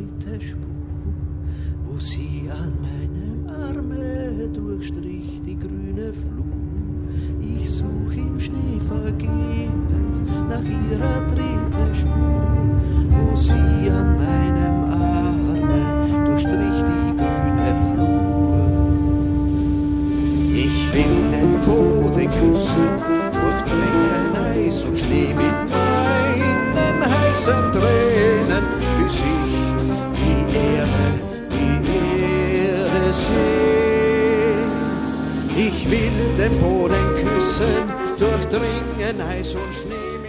dritte Spur, wo sie an meinem Arme durchstrich die grüne Flur. Ich such im Schnee vergebens nach ihrer dritten Spur, wo sie an meinem Arme durchstrich die grüne Flur. Ich will den Boden küssen, durchdringen Eis und Schnee mit meinen heißen Tränen, bis ich die Erde seh. Ich will den Boden küssen, durchdringen Eis und Schnee.